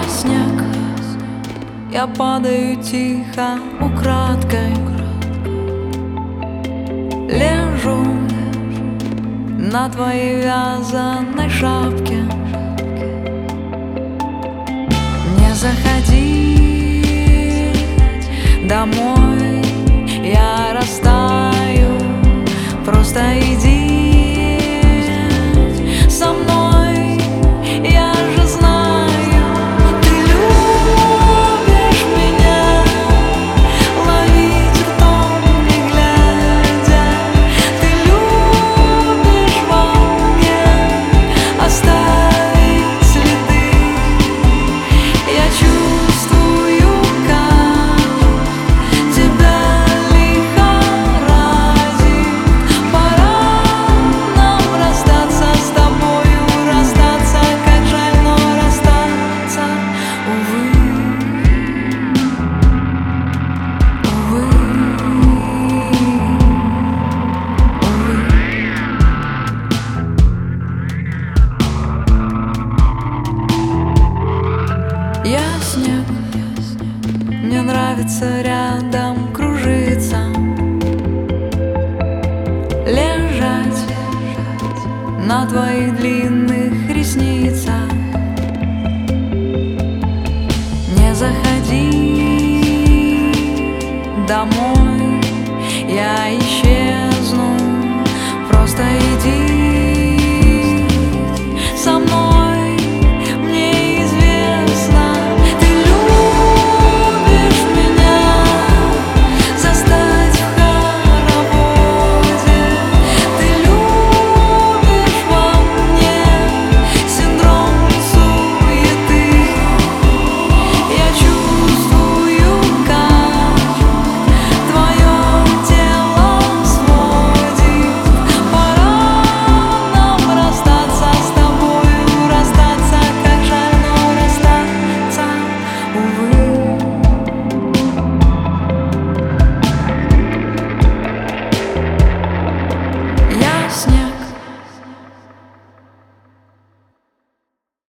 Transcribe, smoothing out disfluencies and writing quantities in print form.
снег, я падаю тихо, украдкой. Лежу на твоей вязаной шапке. Не заходи домой, я растаю, просто иди со мной. Я же знаю, ты любишь меня, ловить ртом не глядя. Ты любишь во мне оставить следы. Я чувствую, как тебя лихорадит. Пора нам расстаться с тобою, расстаться, как жаль, но расстаться, увы, увы, увы. Я снег, мне нравится рядом кружиться, лежать на твоих длинных ресницах. Не заходи домой, я исчезну, просто иди